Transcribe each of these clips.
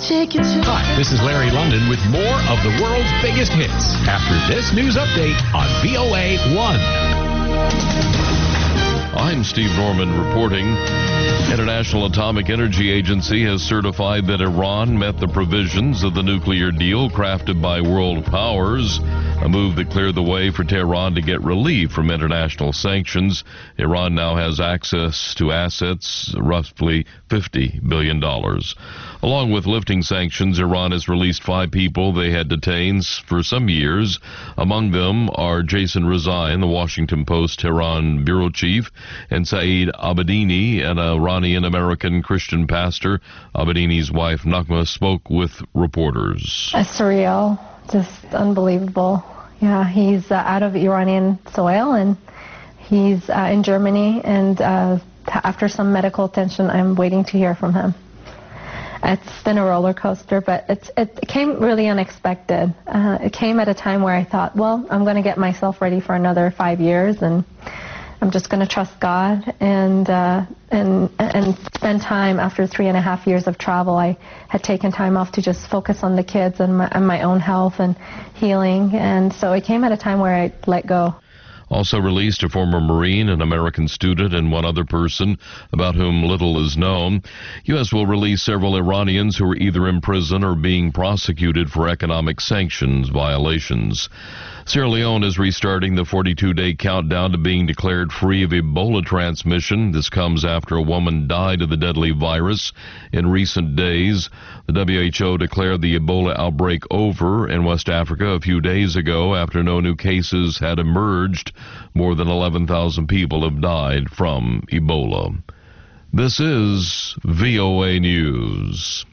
Hi, this is Larry London with more of the world's biggest hits after this news update on VOA 1. I'm Steve Norman reporting. International Atomic Energy Agency has certified that Iran met the provisions of the nuclear deal crafted by world powers, a move that cleared the way for Tehran to get relief from international sanctions. Iran now has access to assets, roughly $50 billion. Along with lifting sanctions, Iran has released 5 people they had detained for some years. Among them are Jason Rezaian, the Washington Post Tehran bureau chief, and Saeed Abedini, an Iranian-American Christian pastor. Abedini's wife, Naghmeh, spoke with reporters. It's surreal, just unbelievable. Yeah, he's out of Iranian soil, and he's in Germany, and after some medical attention, I'm waiting to hear from him. It's been a roller coaster, but it came really unexpected. It came at a time where I thought, well, I'm going to get myself ready for another 5 years, and I'm just going to trust God and spend time. After 3.5 years of travel, I had taken time off to just focus on the kids and my own health and healing, and so it came at a time where I let go. Also released a former Marine, an American student, and one other person about whom little is known. U.S. will release several Iranians who are either in prison or being prosecuted for economic sanctions violations. Sierra Leone is restarting the 42-day countdown to being declared free of Ebola transmission. This comes after a woman died of the deadly virus in recent days. The WHO declared the Ebola outbreak over in West Africa a few days ago after no new cases had emerged. More than 11,000 people have died from Ebola. This is VOA News.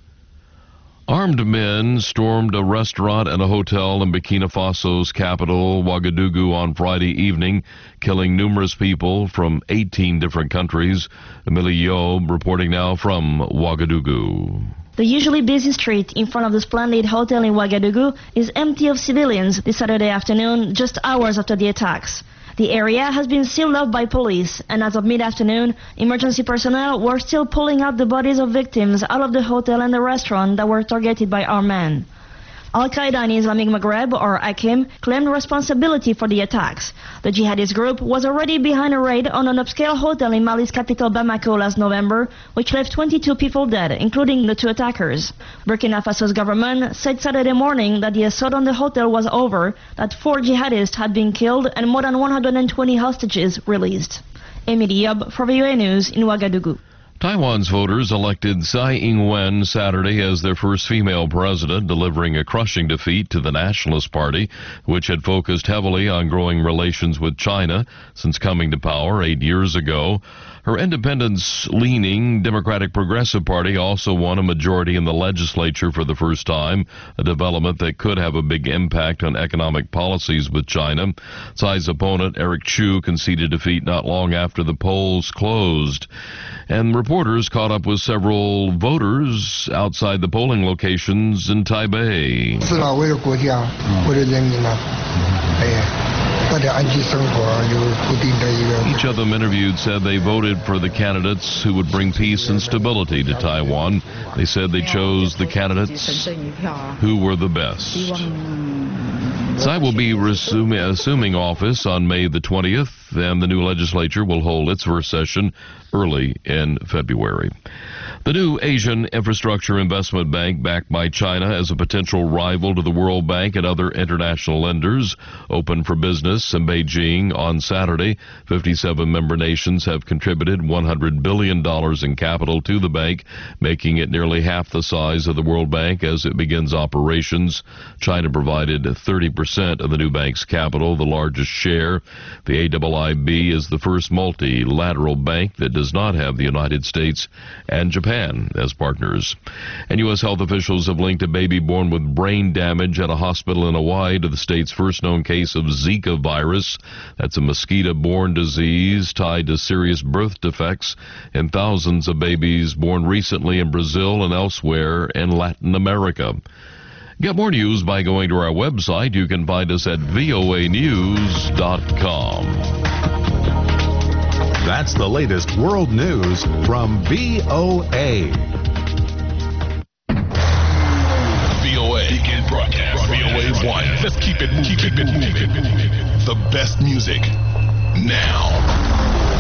Armed men stormed a restaurant and a hotel in Burkina Faso's capital, Ouagadougou, on Friday evening, killing numerous people from 18 different countries. Emilio reporting now from Ouagadougou. The usually busy street in front of the splendid hotel in Ouagadougou is empty of civilians this Saturday afternoon, just hours after the attacks. The area has been sealed up by police, and as of mid-afternoon, emergency personnel were still pulling out the bodies of victims out of the hotel and the restaurant that were targeted by armed men. Al-Qaeda in Islamic Maghreb, or AQIM, claimed responsibility for the attacks. The jihadist group was already behind a raid on an upscale hotel in Mali's capital Bamako last November, which left 22 people dead, including the 2 attackers. Burkina Faso's government said Saturday morning that the assault on the hotel was over, that 4 jihadists had been killed and more than 120 hostages released. Emily Yob for VOA News in Ouagadougou. Taiwan's voters elected Tsai Ing-wen Saturday as their first female president, delivering a crushing defeat to the Nationalist Party, which had focused heavily on growing relations with China since coming to power 8 years ago. Her independence-leaning Democratic Progressive Party also won a majority in the legislature for the first time, a development that could have a big impact on economic policies with China. Tsai's opponent, Eric Chu, conceded defeat not long after the polls closed. And reporters caught up with several voters outside the polling locations in Taipei. Each of them interviewed said they voted for the candidates who would bring peace and stability to Taiwan. They said they chose the candidates who were the best. Tsai will be assuming office on May the 20th, and the new legislature will hold its first session early in February. The new Asian Infrastructure Investment Bank, backed by China as a potential rival to the World Bank and other international lenders, opened for business in Beijing on Saturday. 57 member nations have contributed $100 billion in capital to the bank, making it nearly half the size of the World Bank as it begins operations. China provided 30% of the new bank's capital, the largest share. The AIIB is the first multilateral bank that does not have the United States and Japan as partners. And U.S. health officials have linked a baby born with brain damage at a hospital in Hawaii to the state's first known case of Zika virus. That's a mosquito-borne disease tied to serious birth defects in thousands of babies born recently in Brazil and elsewhere in Latin America. Get more news by going to our website. You can find us at voanews.com. That's the latest world news from VOA. 1. Let's keep it moving. The best music now.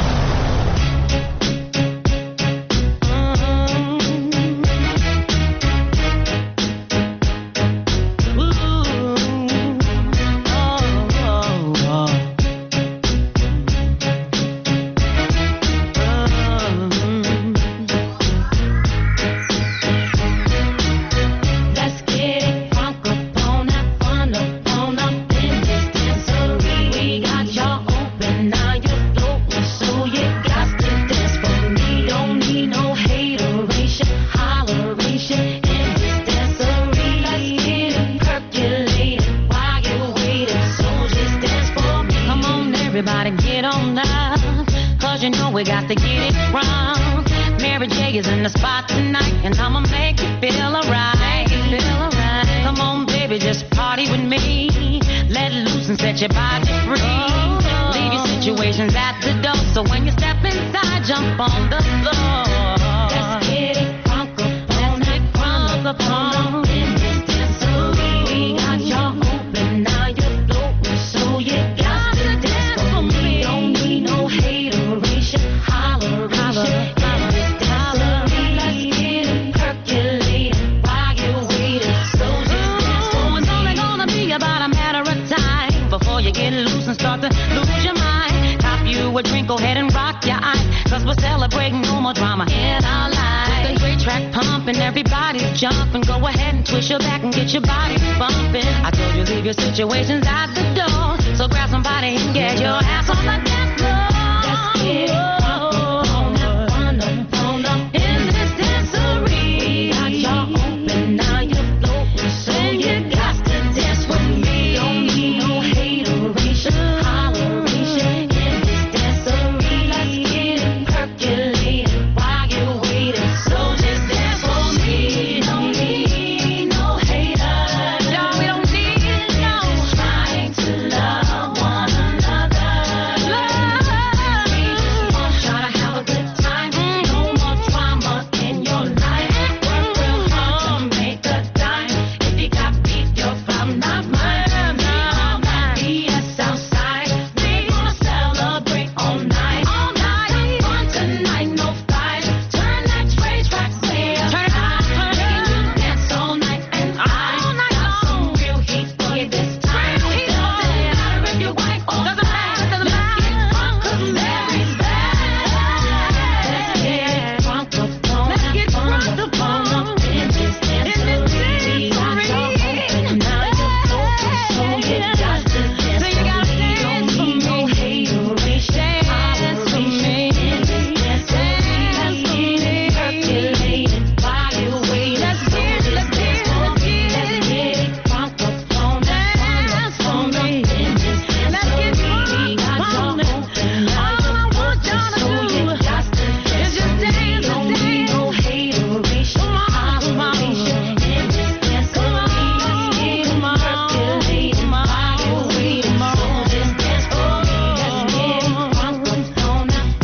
We got to get it wrong. Mary J is in the spot tonight, and I'ma make you feel alright. Come on, baby, just party with me. Let loose and set your body free. Leave your situations at the door, so when you step inside, jump on the floor. Let's get it crunk up on in this dancery. We got y'all open, now you're floating, so you got to dance for me. Don't need no hateration, holleration. In this dancery, let's get it percolating while you're waiting. So just dance for me. It's only gonna be about a matter of time before you get loose and start to lose your mind. Cop you a drink, go ahead and rock your eyes, 'cause we're celebrating no more drama in our lives. With a great track pumping, everybody's jumping. Go ahead and twist your back and get your body bumping. I told you leave your situations at the door, so grab somebody and get your ass on the dance floor. Let's get it on up in this dancery. Got y'all open, now you're floating, so you got to dance with me. Don't need no hateration, holleration. In this dancery, let's get it percolating while you're waiting. So just dance for me. Don't need no haters. No, we don't need no. Trying to love one another. We just want y'all to have a good time. No more drama in your life. Work real hard to make a dime. If you got beef, your problem, not mine. BS outside. We gonna celebrate all night. Have fun tonight, no fight. Turn that racetrack way up high. Making you dance all night, and I got some real heat for you this time. Doesn't matter if you're white or black. Let's get drunk 'cause Mary's back. Let's get drunk upon in this dancery. We got y'all open, now you're open, so you got to dance for me. Don't need no hateration, holleration. In this dancery, let's get it percolating while you're waiting. Let's get it drunk upon in this dancery. We got y'all open, now you're open, so you got to dance for me. Don't need no hateration, holleration. In this dancery, let's get it percolating while you're waiting. So just dance for me. Let's get it drunk upon in this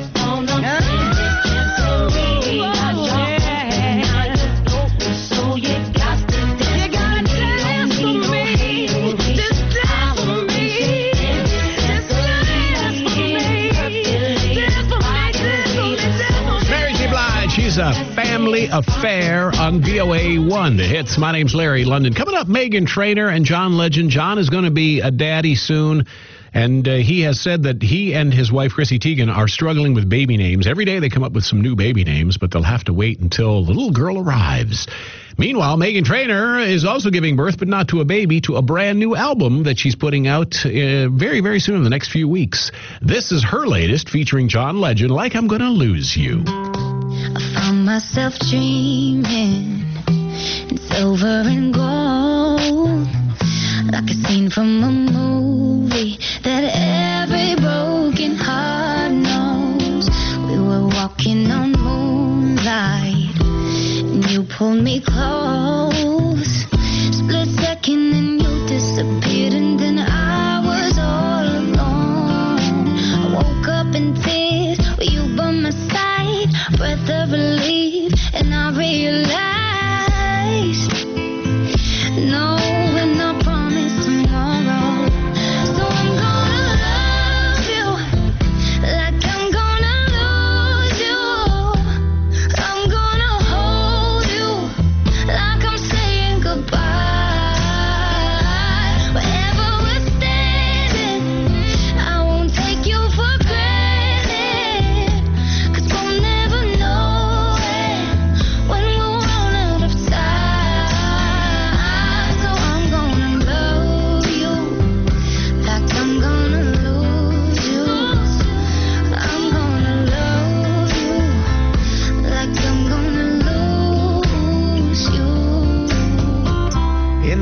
dancery. We got y'all open, now you're floating, so you got to dance for me. Don't need no hateration, holleration. In this dancery, let's get it percolating while you're waiting. Mary J. Blige, she's a family affair on VOA1. The hits. My name's Larry London. Coming up, Meghan Trainor and John Legend. John is going to be a daddy soon, and he has said that he and his wife, Chrissy Teigen, are struggling with baby names. Every day they come up with some new baby names, but they'll have to wait until the little girl arrives. Meanwhile, Meghan Trainor is also giving birth, but not to a baby, to a brand new album that she's putting out very, very soon in the next few weeks. This is her latest, featuring John Legend, Like I'm Gonna Lose You. I found myself dreaming in silver and gold, like a scene from a movie that every broken heart knows. We were walking on moonlight, and you pulled me close. Split second and you disappeared, and then I was all alone. I woke up in tears with you by my side, breath of relief, and I realized, no, and I promise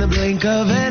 the blink of an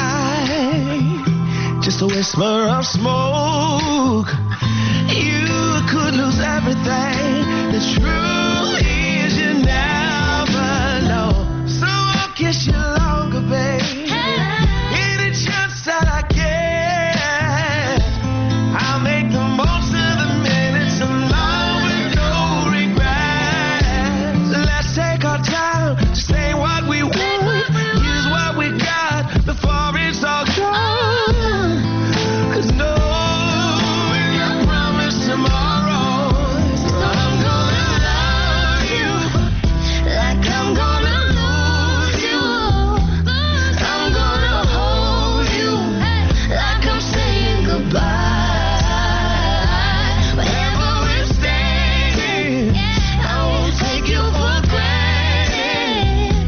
eye, just a whisper of smoke. You could lose everything. The truth is you never know. So I'll kiss you longer, babe. Any chance that I get, I'll make the most of the minutes alone with no regrets. Let's take our time to say what we want, use what we got before it's all gone. 'Cause no, we got promise tomorrow. So I'm gonna love you like I'm gonna lose you. I'm gonna hold you like I'm saying goodbye. Wherever we're standing, I won't take you for granted.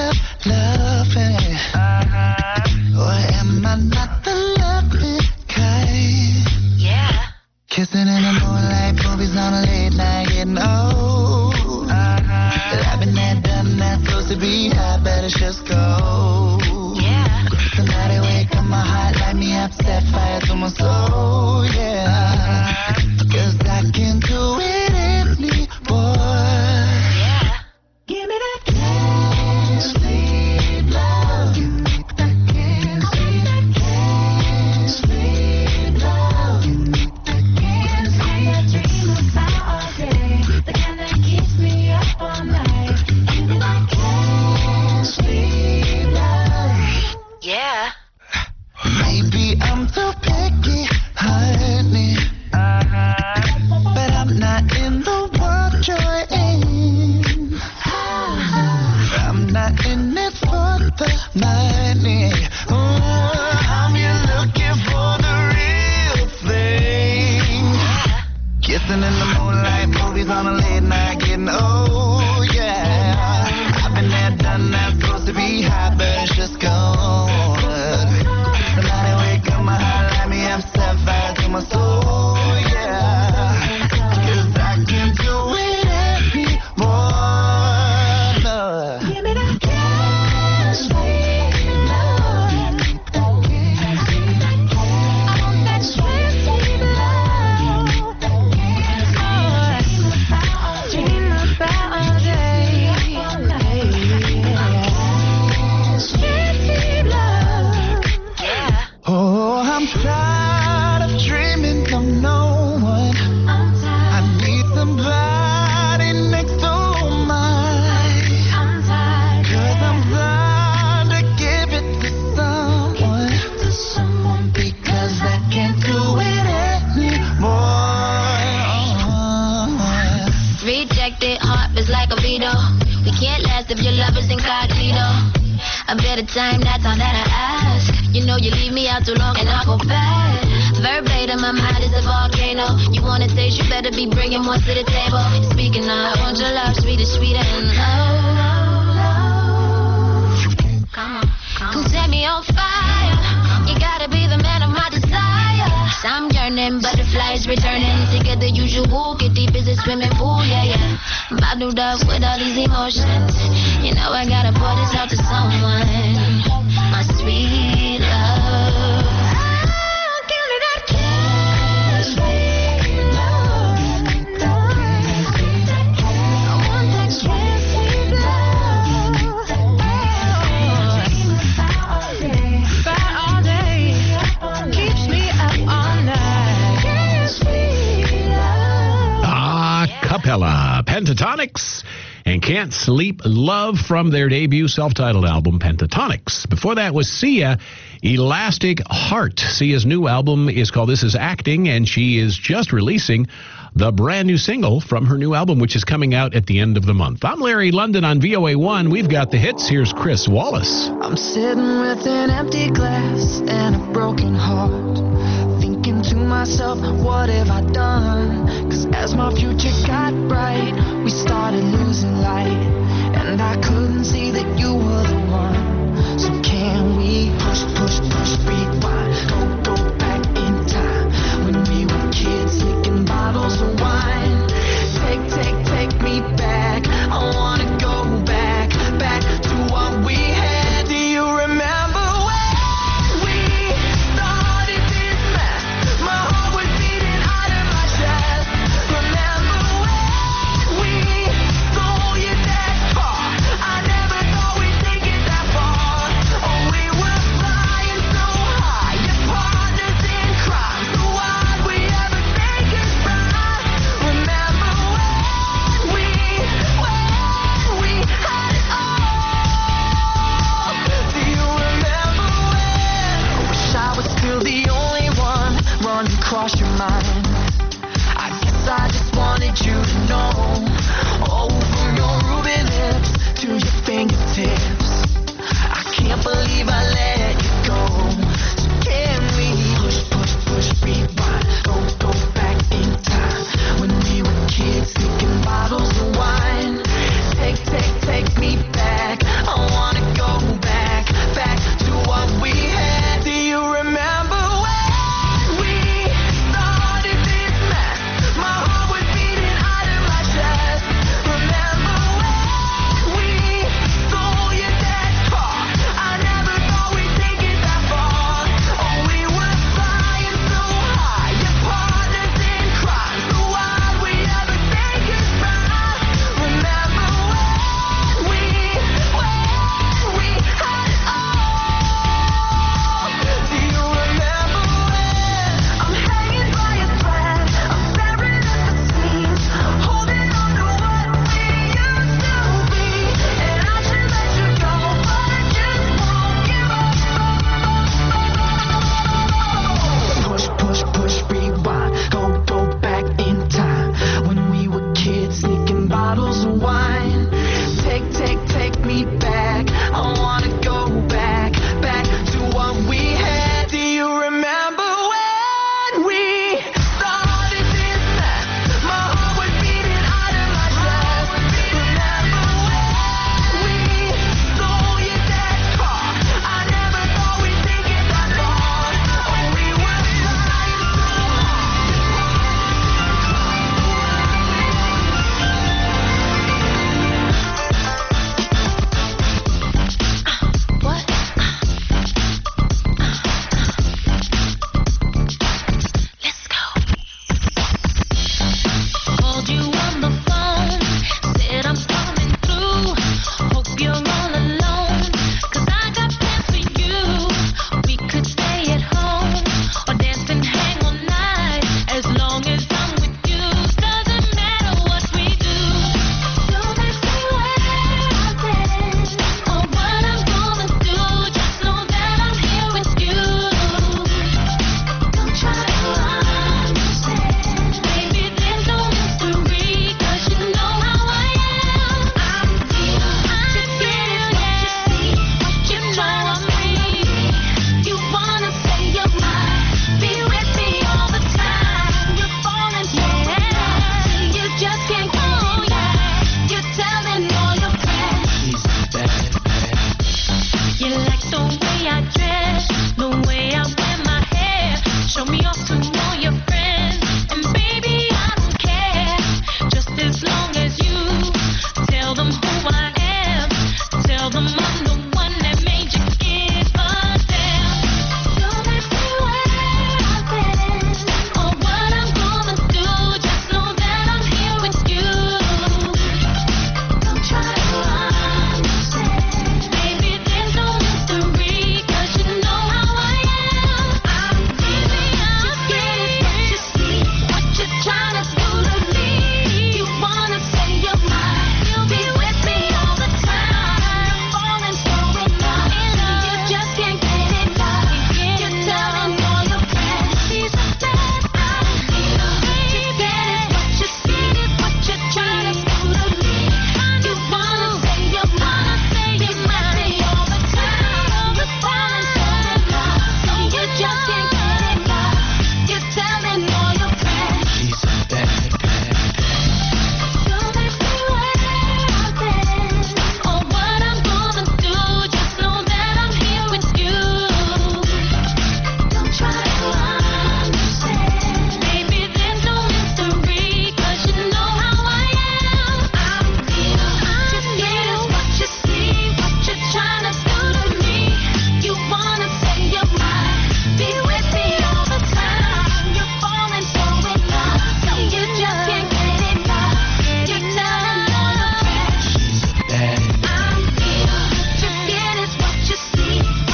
loving? Or am I not the loving kind? Yeah. Kissing in the moonlight, movies on a late night, getting old. I've been there, done that, supposed to be high, better just go. Yeah. Tonight I wake up, my heart light me up, set fire to my soul, yeah. 'Cause I can't do it anymore. Yeah. Give me that can't sleep love. Give me that can't sleep love. Give me that can't sleep love. The kind that keeps me up all night. Give me that can't sleep love. Yeah. Maybe I'm too picky, honey. But I'm not in the world you're in. I'm not in it for the money. I'm here looking for the real thing. Kissing in the moonlight, movies on a late night, getting old, yeah. I've been there, done that, supposed to be high, but it's just gone. The night I wake up, my heart light me up, set fire to my soul, yeah. 'Cause I can't do it anymore. No. Give me that can't sleep love. I want that sweet love. Dream about all day. Sweet love. Yeah. Oh, I'm tired of dreaming of no one. I'm I tired. need somebody next to mine. I'm tired. 'Cause I'm trying to give it to someone. To someone. Because I can't do it anymore. Rejected heart is like a veto. We can't last if your love is incognito. A better time, that's all that I ask. You know you leave me out too long and I go bad. Verbatim, my mind is a volcano. You wanna taste, you better be bringing more to the table. Speaking of, I want your love, sweet as sweet and come on, come set me on fire. You gotta be the man of my desire. I'm yearning, butterflies returning. Sick of the usual, get deep as a swimming pool, yeah, yeah. Bottled up with all these emotions. You know I gotta pour this out to someone. My sweet love. Give me that can't sleep love. I want that can't sleep love. About all day. Keeps me up all night. Can't sleep love. Capella, Pentatonics, and Can't Sleep Love from their debut self-titled album, Pentatonics. Before that was Sia, Elastic Heart. Sia's new album is called This Is Acting, and she is just releasing the brand new single from her new album, which is coming out at the end of the month. I'm Larry London on VOA1. We've got the hits. Here's Chris Wallace. I'm sitting with an empty glass and a broken heart, thinking to myself, what have I done? 'Cause as my future got bright, we started losing light, and I couldn't see that you were the one. So can we push, rewind, go back in time, when we were kids, licking bottles of wine. Take me back, I wanna go back to what we had. Do you remember when we started this mess? My heart was beating out of my chest. Remember when we stole you that far? I never thought we'd take it that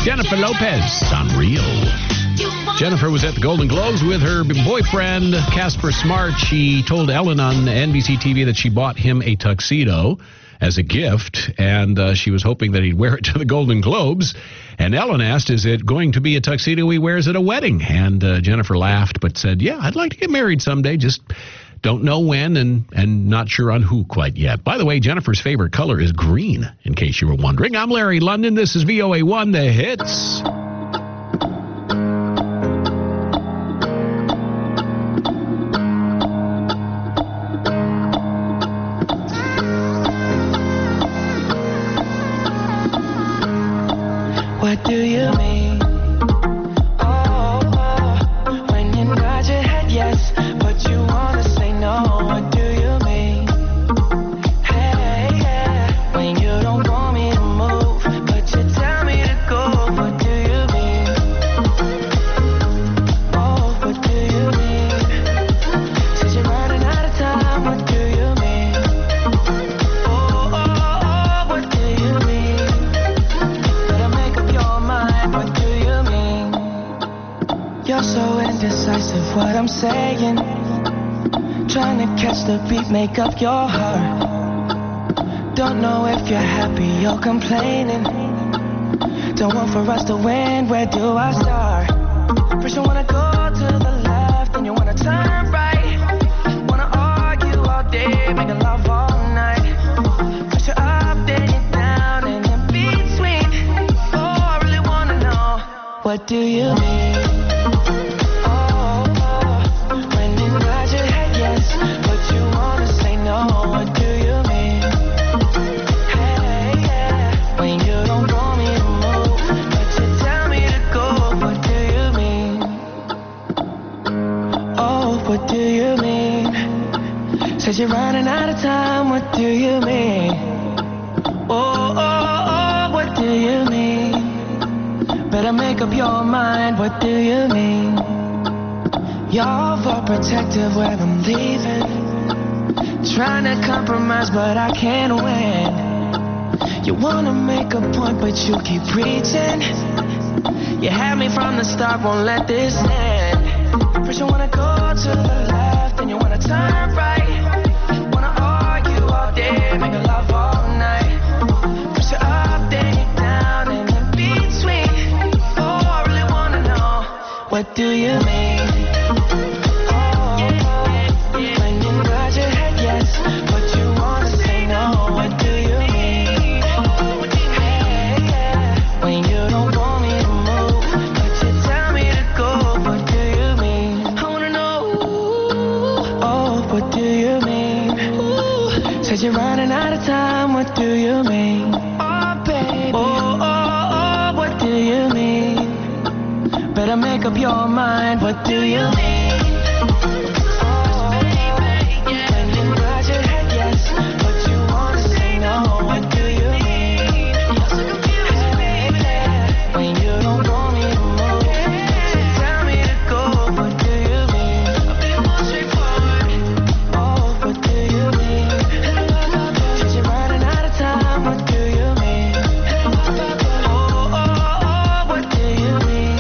Jennifer Lopez on Real. Jennifer was at the Golden Globes with her boyfriend, Casper Smart. She told Ellen on NBC TV that she bought him a tuxedo as a gift, and she was hoping that he'd wear it to the Golden Globes. And Ellen asked, is it going to be a tuxedo he wears at a wedding? And Jennifer laughed but said, yeah, I'd like to get married someday, just don't know when and not sure on who quite yet. By the way, Jennifer's favorite color is green, in case you were wondering. I'm Larry London. This is VOA1, The Hits. What do you mean? Oh, when you nod your head yes, but you wanna say no. What do you mean? Hey, yeah, when you don't want me to move, but you tell me to go. What do you mean? Oh, what do you mean? Since you're running out of time, what do you mean? Oh, what do you mean? What do you mean? You're so indecisive, what I'm saying. Trying to catch the beat, make up your heart. Don't know if you're happy or complaining. Don't want for us to win, where do I start? First you wanna go to the left, then you wanna turn right. Wanna argue all day, making love all night. First you're up, then you're down, and in between. What do you mean? Oh, when you nod your head yes, but you wanna say no. What do you mean? Hey, yeah, when you don't want me to move, but you tell me to go. What do you mean? Oh, what do you mean? Says you're running out of time. What do you mean? Oh, what do you mean? Better make up your mind, what do you mean? You're overprotective when I'm leaving. Trying to compromise, but I can't win. You wanna make a point, but you keep preaching. You had me from the start, won't let this end. First you wanna go to the left, then you wanna turn right. Wanna argue all day, make love all night. First you're up, then you're down, and in between. What do you mean? Oh, when you nod your head yes, but you wanna say no. What do you mean? Hey, yeah, when you don't want me to move, but you tell me to go. What do you mean? I wanna know. Oh, what do you mean? Says you're running out of time. What do you mean? Oh, baby. Oh, what do you mean? Better make up your mind, what do you mean? Oh, when you nod your head yes, but you wanna say no. What do you mean? Hey, yeah, when you don't want me to move, but you tell me to go. What do you mean? A bit more straightforward. Oh, what do you mean? Since you're running out of time, what do you mean? Oh, what do you mean?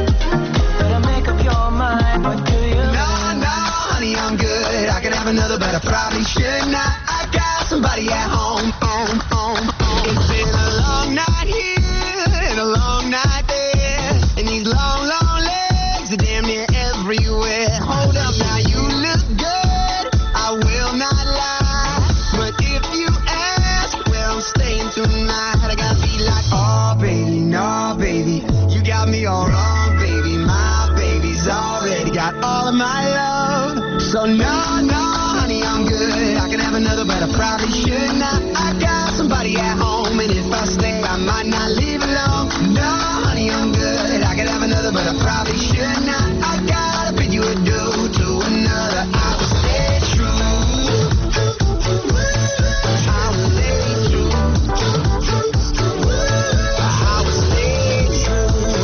What do you mean? No, honey, I'm good. I could have another, but I probably should not. I got somebody at home. It's been a long night here and a long night there, and these long legs are damn near everywhere. Hold up now, you look good, I will not lie, but if you ask where I'm staying tonight, I gotta be like, oh baby, no baby, you got me all wrong, baby, my baby's already got all of my love. So no, honey, I'm good. I can have another, but I probably should not. I got somebody at home, and if I stay, I might not leave alone. No, honey, I'm good. I can have another, but I probably should not. I gotta bid you adieu to another. I will stay true. I will stay true. I will stay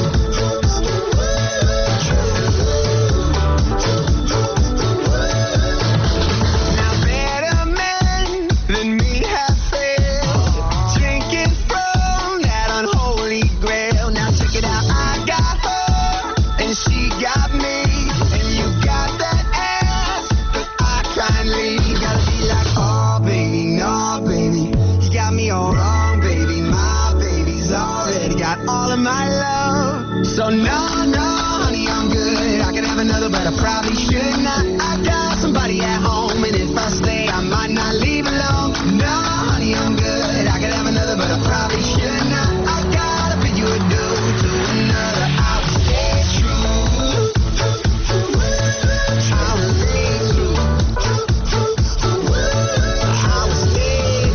true. already got all of my love. So no, honey, I'm good. I could have another, but I probably should not. I got somebody at home, and if I stay, I might not leave alone. No, honey, I'm good. I could have another, but I probably should not. I gotta bid you adieu to another. I will stay true. I will stay true. I will stay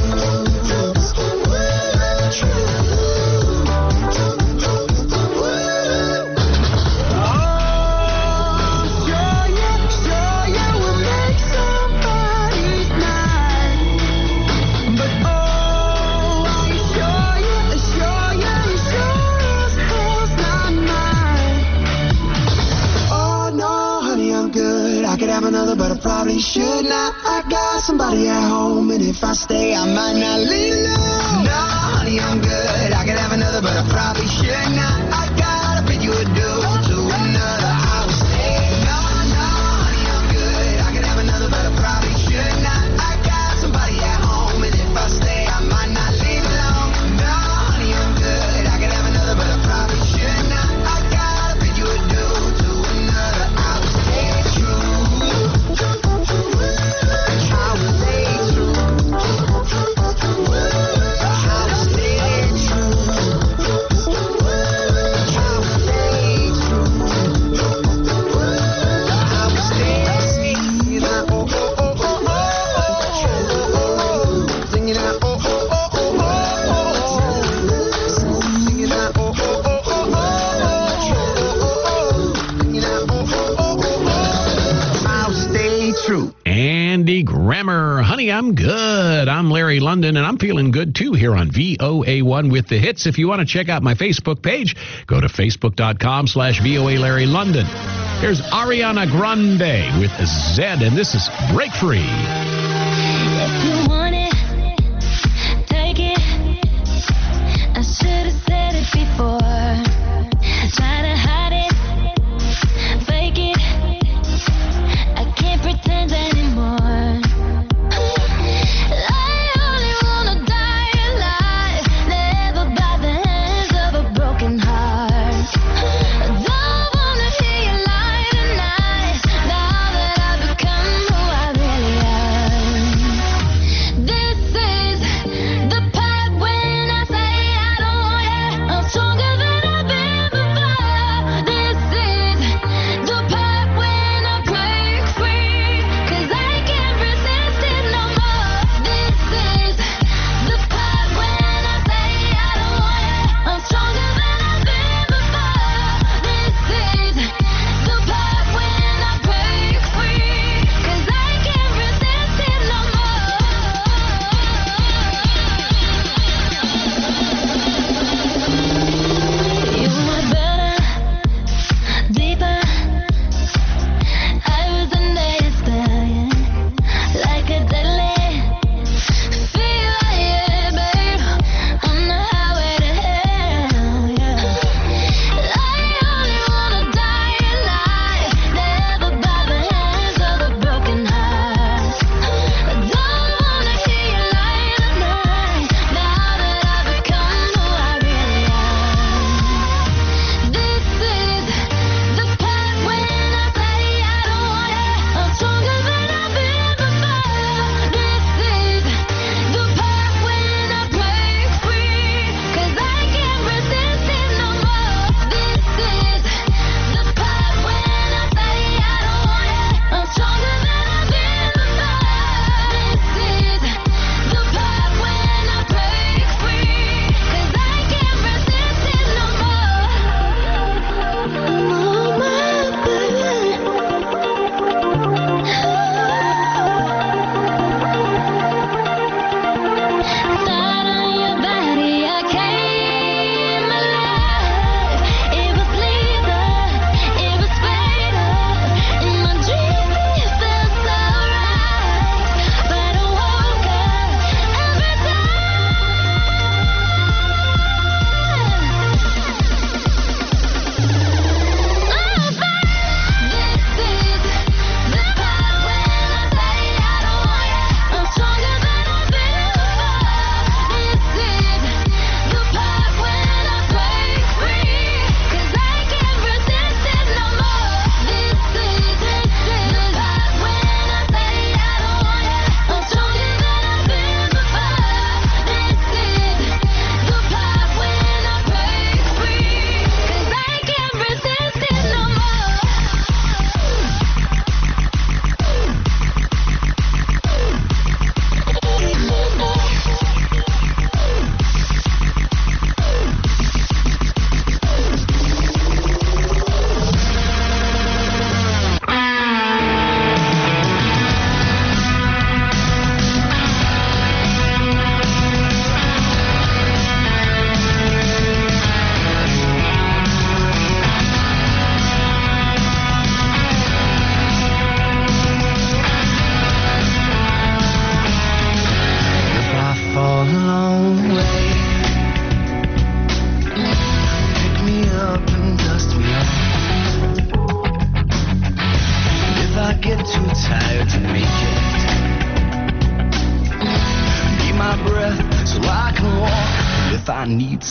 another, but I probably should not. I got somebody at home, and if I stay, I might not leave alone. No, honey, I'm good. I could have another, but I probably should not. I gotta bid you adieu to another. I will stay. No, honey, I'm good. I could have another, but I probably should not. I got somebody at home, and if I stay, I might not leave alone. No, honey, I'm good. I could have another, but I probably should not. I gotta bid you adieu to another. I will stay true. Andy Grammer, honey, I'm good. I'm Larry London, and I'm feeling good, too, here on VOA1 with the hits. If you want to check out my Facebook page, go to facebook.com/VOA Larry London. Here's Ariana Grande with Zed, and this is Break Free. If you want it, take it. I should have said it before. Try to hide it, fake it. I can't pretend anymore. I only wanna die alive, never by the hands of a broken heart. I don't wanna hear you lie tonight, now that I've become who I really am.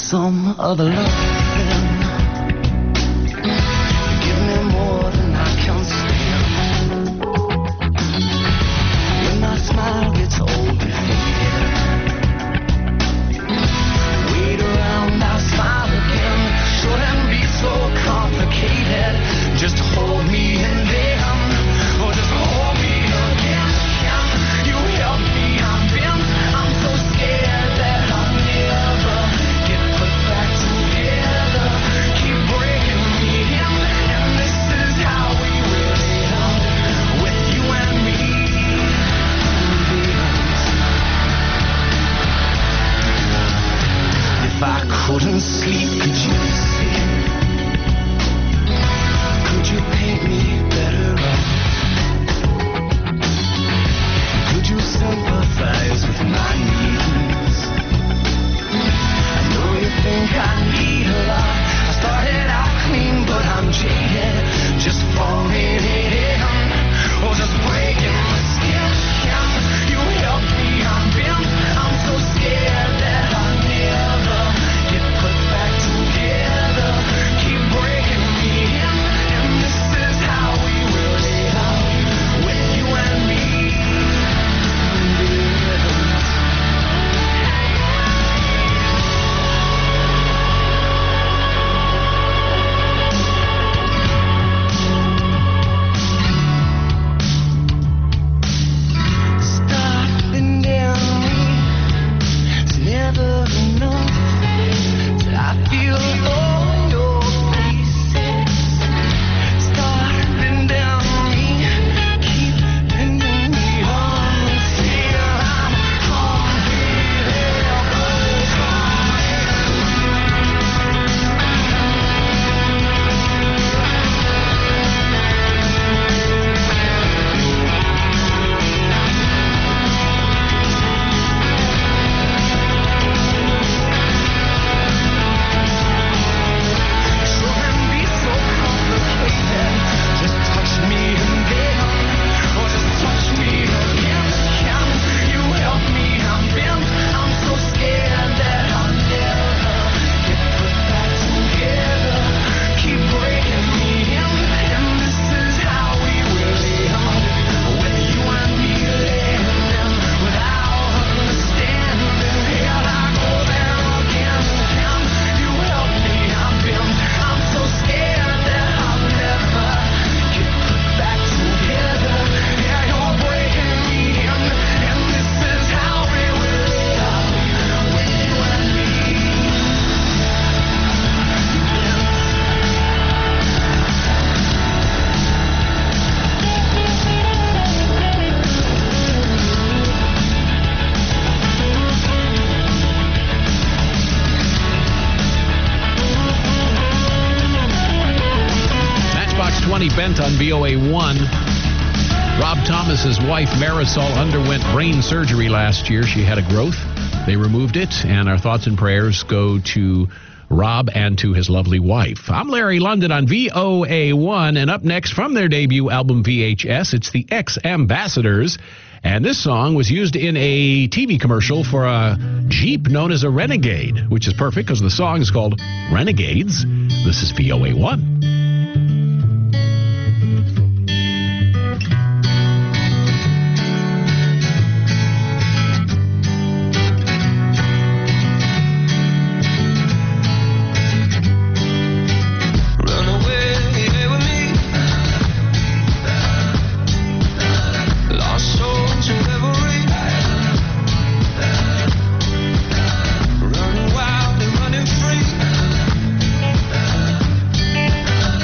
some other loving. Give me more than I can stand. When my smile gets old, you fade. Wait around, I'll smile again. Shouldn't be so complicated. Just hold me and then, or just hold me again. Can you help me? I'm so scared that I'll never get put back together. Keep breaking me in, and this is how we really end, with you and me. If I couldn't sleep, could you see? Could you paint me better up? Could you sympathize with my needs? I know you think I need a lot. I started out clean, but I'm jaded. Just falling in, or just breaking my skin. Can you help me? I'm so scared that I'll never get put back together. Keep breaking me in, and this is how we will lay out, with you and me. Starting down me, it's never enough. Till I feel all your pieces. Starting down me, keep bending me on till I'm shouldn't be so complicated. Just touch me and then, or just touch me again. Can you help me? I'm so scared that I'll never get put back together. Keep breaking me in, and this is how we will end, with you and me landing without understanding. Here I go there again. Can you help me? I'm so scared that I'll never get put back together. Yeah, you're breaking me in, and this is how we will end, with you and me. Matchbox 20 bent on VOA1. Rob Thomas's wife Marisol underwent brain surgery last year. She had a growth. They removed it, and our thoughts and prayers go to Rob and to his lovely wife. I'm Larry London on VOA1, and up next from their debut album VHS, it's the X-Ambassadors. And this song was used in a TV commercial for a Jeep known as a Renegade, which is perfect because the song is called Renegades. This is VOA1. Run away with me. Lost soul to revelry. Running wild and running free.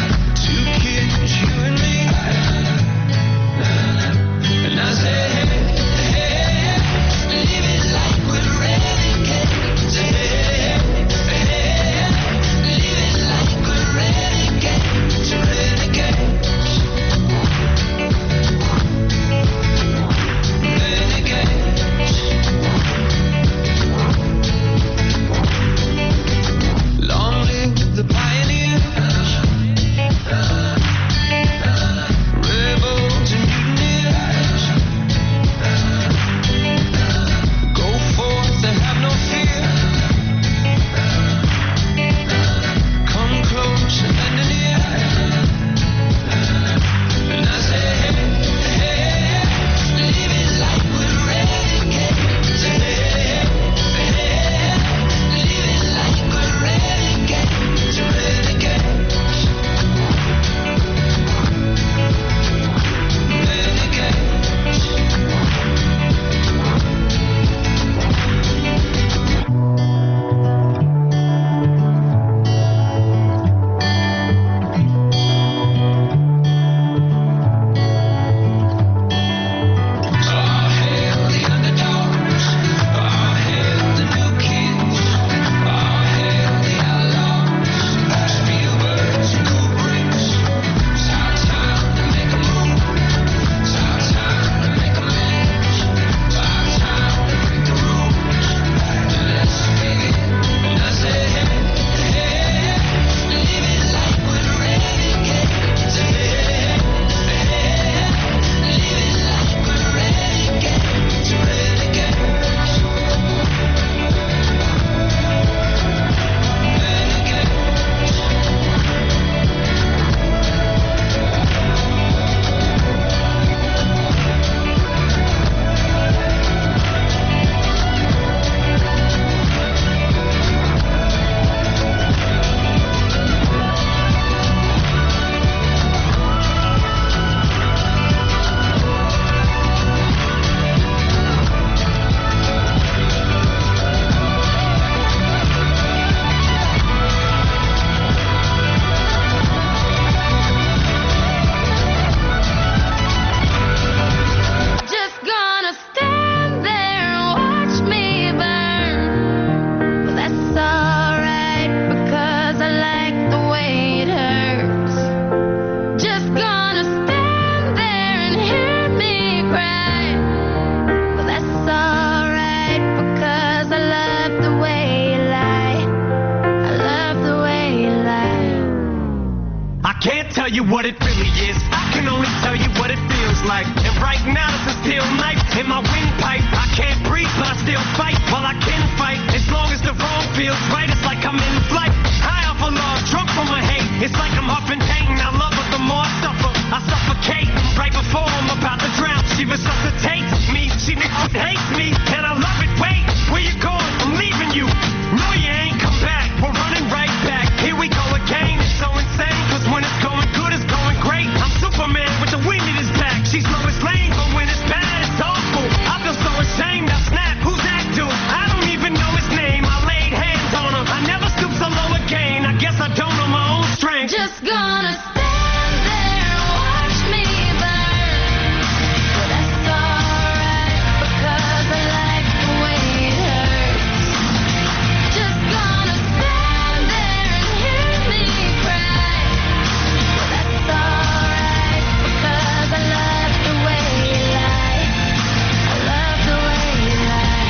can't tell you what it really is. I can only tell you what it feels like. And right now there's a steel knife in my windpipe. I can't breathe, but I still fight while I can fight. As long as the wrong feels right, it's like I'm in flight. High off of love, drunk from my hate. It's like I'm huffing pain. I love her, the more I suffer, I suffocate. Right before I'm about to drown, she resuscitates me. She hates me, and I love it. Wait, where you going? I'm leaving you. No, you ain't come back. We're running right back. Here we go again. It's so insane, cause when it's going good, it's going great. I'm Superman with the wind in his back. She's Lois Lane, but when it's bad, it's awful. I feel so ashamed. I snap. Who's that dude? I don't even know his name. I laid hands on him. I never stoop so low again. I guess I don't know my own strength. Just gonna stand there and watch me burn. But that's alright, because I like the way it hurts. Just gonna stand there and hear me cry. But that's alright, because I love the way you lie. I love the way you lie.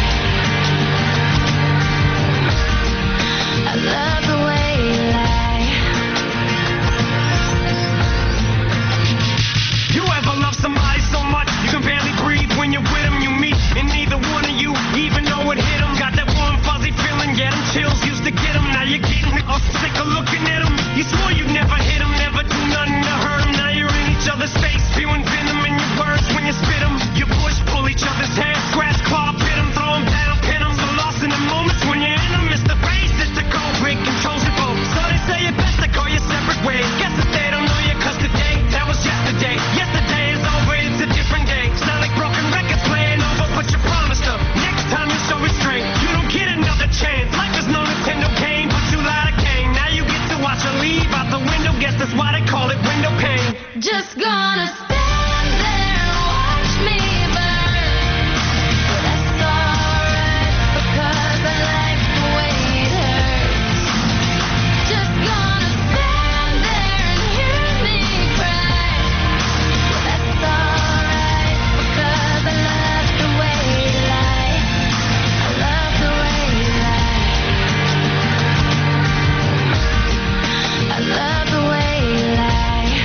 I love the way you lie. You ever love somebody so much you can barely breathe when you're with them? You meet and neither one of you even know it hit them. Got that warm fuzzy feeling, yeah, them chills used to get them. Now you're getting sick of looking at them. You swore you'd never hit them, never do nothing to hurt them. Now you're in each other's face, spewing venom in your words when you spit them. You push, pull each other's hair, scratch, claw, pit them, throw them down, pin them. So lost in the moments when you're in them. It's the race, it's the cold break, controls your boat. So they say it best to go your separate ways. Guess that they don't know you, cause today, that was yesterday. Yesterday is over, it's a different day. Sound like broken records playing over, but you promised her. Next time you show restraint, you don't get another chance. Life is no Nintendo game, but you lied again. Now you get to watch her leave out the window. Guess that's why they call it window pane. Just gonna stand there and watch me burn. But that's alright, because I like the way it hurts. Just gonna stand there and hear me cry. But that's alright, because I love the way you lie. I love the way you lie. I love the way you lie.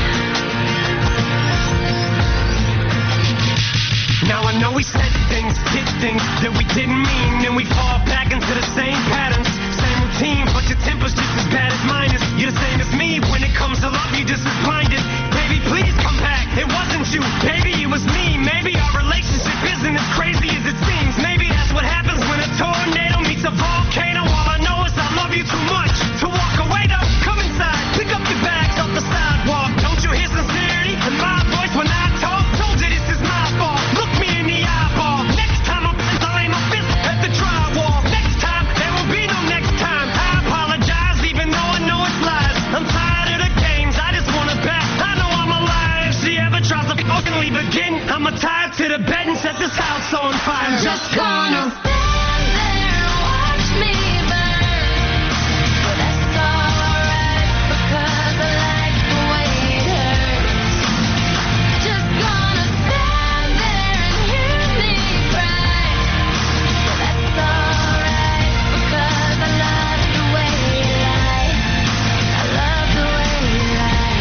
Now I know we said things, did things that we didn't mean, and we fall back into the same patterns, same routine, but your temper's just as bad as mine is. You're the same as me, when it comes to love, you're just as blinded. Baby, please come back, it wasn't you, baby, it was me. Maybe our relationship isn't as crazy as it seems. Maybe that's what happens when a tornado meets a volcano. All I know is I love you too much to walk away though. Come inside, pick up your bags off the sidewalk. Don't you hear sincerity in my voice when I talk? Told you this is my fault. Look me in the eyeball. Next time I'll aim my fist at the drywall. Next time, there will be no next time. I apologize even though I know it's lies. I'm tired of the games, I just want it back. I know I'm alive. If she ever tries to fucking leave again, I'ma tie her to the bed and set this house on fire. I'm just gonna stand there and watch me burn. But that's alright, because I like the way it hurts. Just gonna stand there and hear me cry. But that's alright, because I love the way you lie. I love the way you lie.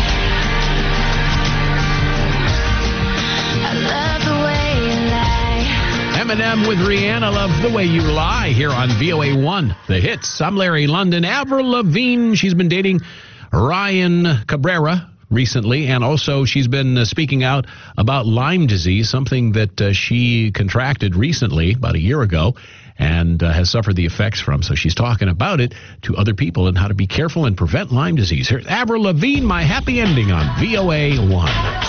I love the way you lie. Eminem with Rihanna, Love the Way You Lie, here on VOA1, The Hits. I'm Larry London. Avril Lavigne, she's been dating Ryan Cabrera recently, and also she's been speaking out about Lyme disease, something that she contracted recently, about a year ago, and has suffered the effects from. So she's talking about it to other people and how to be careful and prevent Lyme disease. Here's Avril Lavigne, My Happy Ending on VOA1.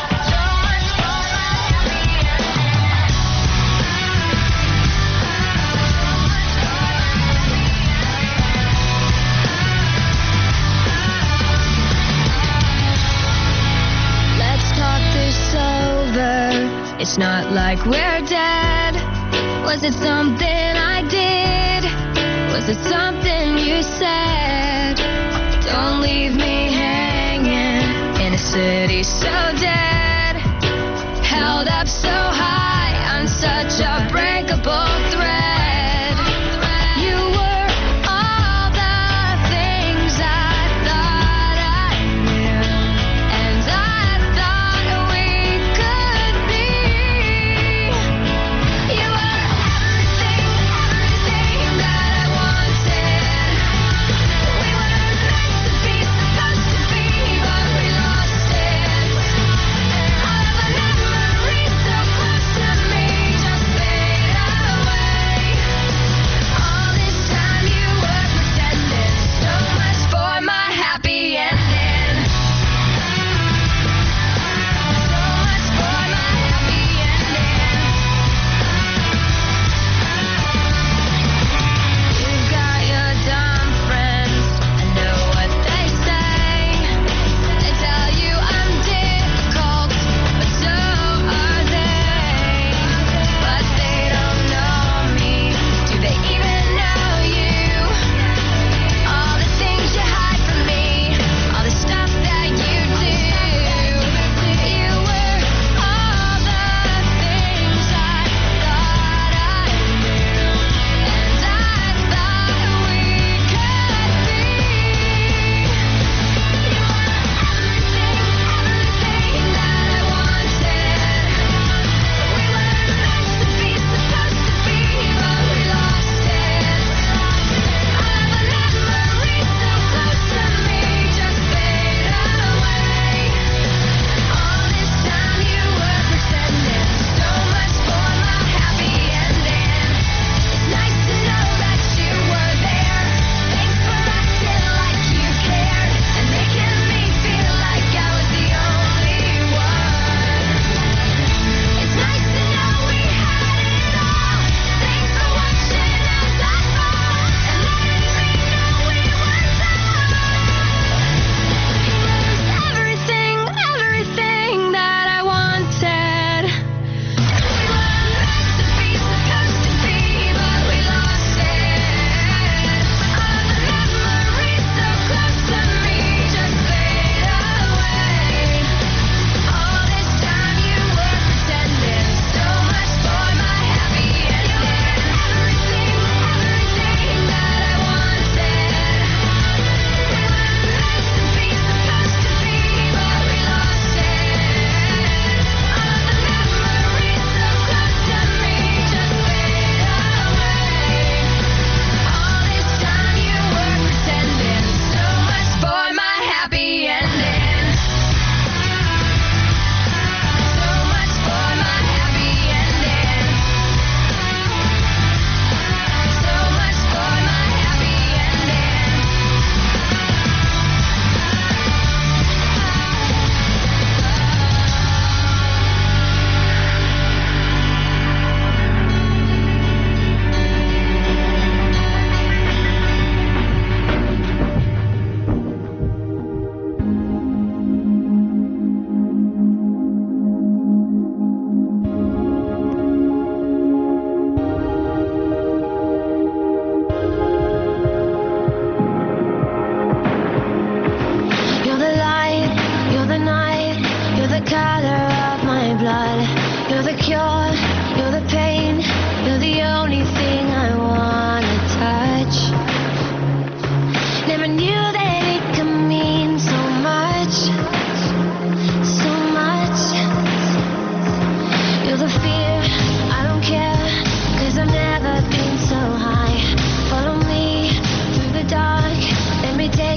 It's not like we're dead. Was it something I did? Was it something you said? Don't leave me hanging in a city so dead. Held up so high on such a breakable thread. You were all the things I thought I knew,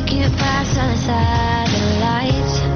Walking past all the satellites.